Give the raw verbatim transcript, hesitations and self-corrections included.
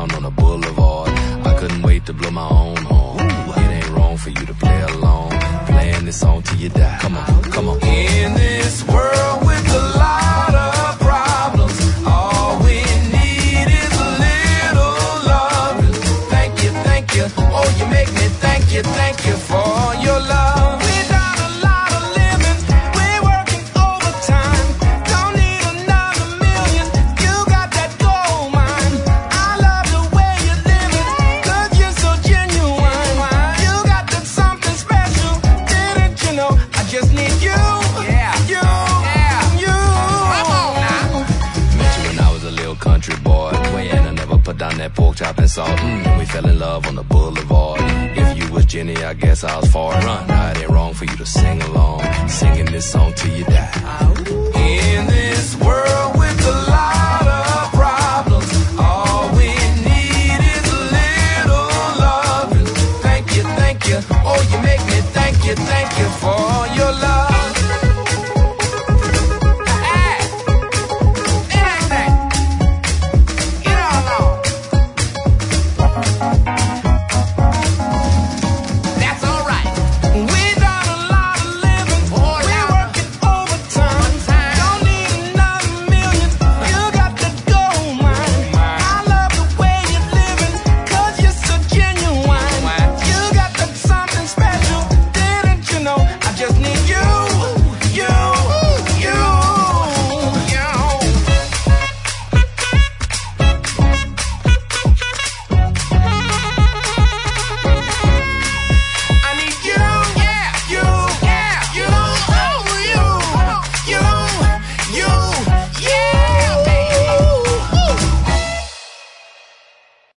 down on the boulevard. I couldn't wait to blow my own horn. It ain't wrong for you to play along, playing this song till you die. Come on, come on. In this world with a lot of problems, all we need is a little love. Thank you, thank you. Oh, you make me thank you, thank you for your love. We got a lot of living, we're working overtime. Don't need another million, you got that gold mine. I love the way you're living, cause you're so genuine. You got that something special, didn't you know? I just need you, yeah, you, yeah, you. Come on now. Met you when I was a little country boy, and I never put down that pork chop and salt. Mm, and we fell in love on the boulevard. If you was Jenny, I guess I was far run. Now it ain't wrong for you to sing along, singing this song till you die.